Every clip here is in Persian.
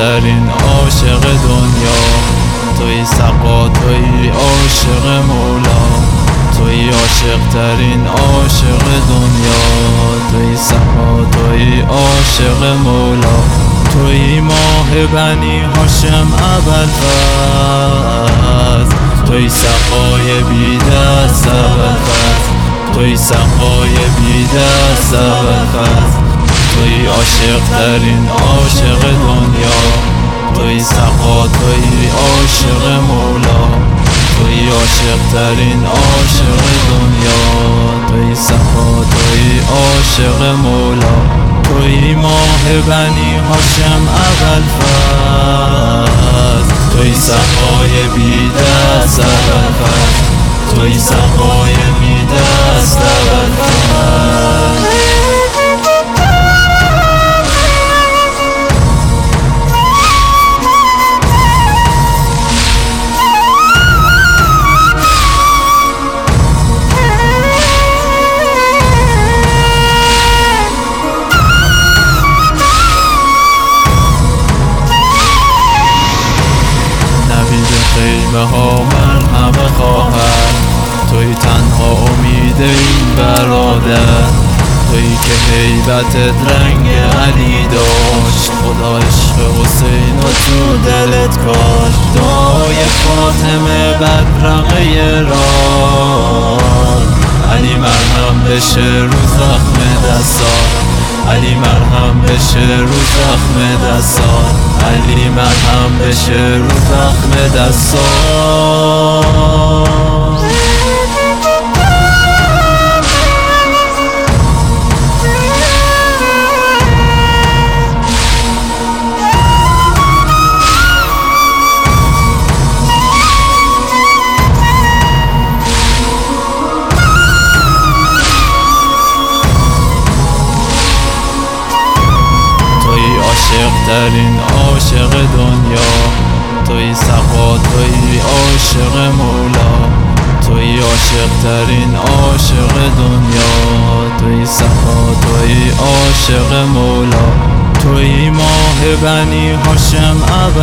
ترین عاشق دنیا، توی سقا، توی عاشق مولا، توی عاشق ترین عاشق دنیا، توی سقا، توی عاشق مولا، توی ماه بنی هاشم ابوالفضل، توی سقای بی دست ابوالفضل، توی سقای بی دست ابوالفضل، توی عاشق ترین عاشق دنیا، توی سقا، توی عاشق مولا، توی عاشق ترین عاشق دنیا، توی سقا، توی عاشق مولا، توی ماه بنی هاشم ابوالفضل، توی سقای بی دست ابوالفضل، توی سقای بی دست ابوالفضل. خیمه ها مرهم خواهر، توی تنها امید این برادر، توی که هیبتت رنگ علی داشت، خدا عشق حسین و تو دلت کاشت، دعای فاطمه بدرقه راه، علی مرهم بشه رو زخم دستات، علی مرهم بشه رو زخم دستات، علی مرهم بشه رو زخم دستات. عاشق ترین عاشق دنیا، توی سقا، توی عاشق مولا، توی عاشق ترین عاشق دنیا، توی سقا، توی عاشق مولا، توی ماه بنی هاشم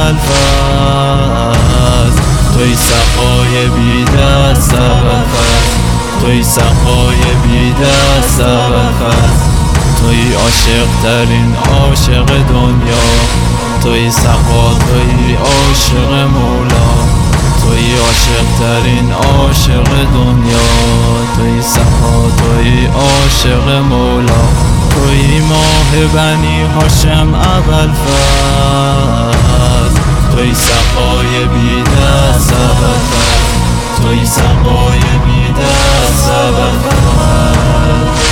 ابوالفضل، توی سقای بی دست ابوالفضل، توی سقای بی دست ابوالفضل، توی عاشق ترین عاشق دنیا، توی سقا، توی عاشق مولا، توی عاشق ترین عاشق دنیا، توی سقا، توی عاشق مولا، توی ماه بنی هاشم ابوالفضل، توی سقای بی دست ابوالفضل، توی سقای بی دست ابوالفضل.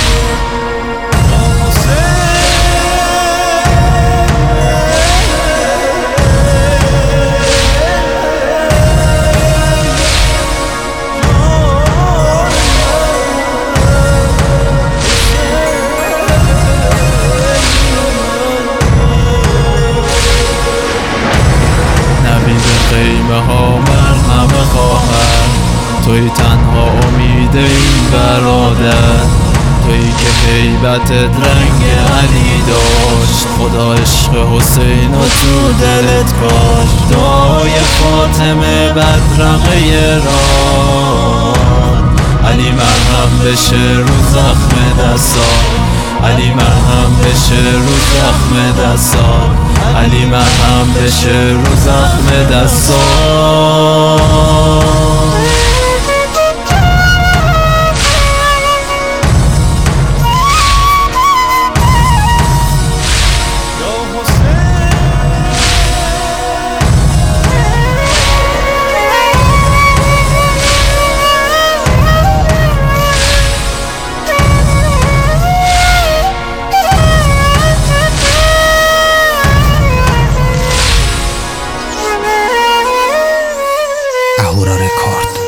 خیمه ها مرهم خواهر، توی تنها امید این برادر، توی که هیبتت رنگ علی داشت، خدا عشق حسین و تو دلت کاشت، دعای فاطمه بدرقه راه، علی مرهم بشه رو زخم دستات، علی مرهم بشه رو زخم دستات، علی مرهم بشه رو زخم دستات. Ahura Record.